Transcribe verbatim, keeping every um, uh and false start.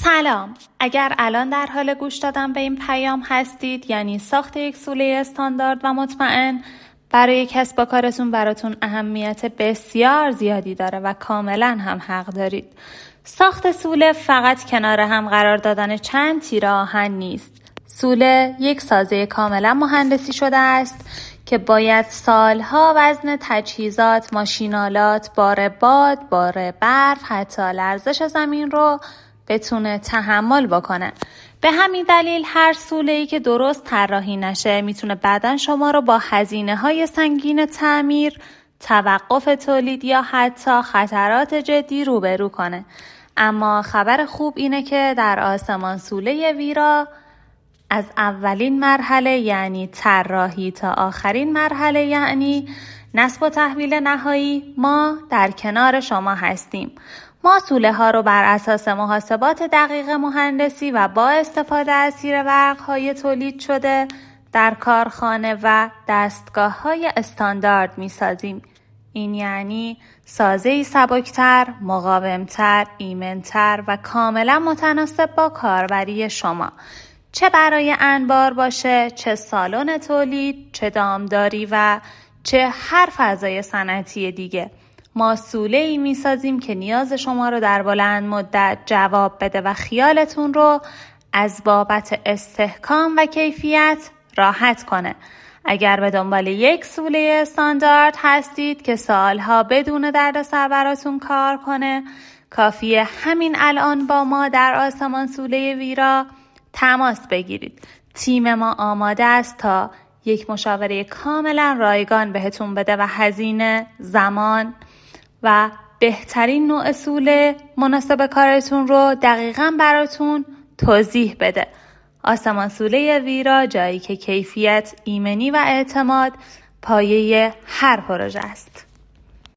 سلام. اگر الان در حال گوش دادن به این پیام هستید، یعنی ساخت یک سوله استاندارد و مطمئن برای کسب و کارتون براتون اهمیت بسیار زیادی داره و کاملا هم حق دارید. ساخت سوله فقط کنار هم قرار دادن چند تیر آهن نیست. سوله یک سازه کاملا مهندسی شده است که باید سالها وزن تجهیزات، ماشینالات، بار باد، بار برف، حتی لرزش زمین رو بتونه تحمل بکنه. به همین دلیل هر سوله‌ای که درست طراحی نشه میتونه بعداً شما رو با هزینه‌های سنگین تعمیر، توقف تولید یا حتی خطرات جدی روبرو کنه. اما خبر خوب اینه که در آسمان سوله ویرا از اولین مرحله یعنی طراحی تا آخرین مرحله یعنی نصب و تحویل نهایی ما در کنار شما هستیم. ما سوله ها رو بر اساس محاسبات دقیق مهندسی و با استفاده از تیر ورق‌های تولید شده در کارخانه و دستگاه های استاندارد می سازیم. این یعنی سازه‌ای سبکتر، مقاومتر، ایمنتر و کاملا متناسب با کاربری شما. چه برای انبار باشه، چه سالن تولید، چه دامداری و چه هر فضای صنعتی دیگه. ما سوله‌ای می‌سازیم که نیاز شما رو در بلند مدت جواب بده و خیالتون رو از بابت استحکام و کیفیت راحت کنه. اگر به دنبال یک سوله استاندارد هستید که سالها بدون دردسر براتون کار کنه، کافیه همین الان با ما در آسمان سوله ویرا تماس بگیرید. تیم ما آماده است تا یک مشاوره کاملا رایگان بهتون بده و هزینه، زمان و بهترین نوع سوله مناسب کارتون رو دقیقاً براتون توضیح بده. آسمان سوله ویرا، جایی که کیفیت، ایمنی و اعتماد پایه هر پروژه است.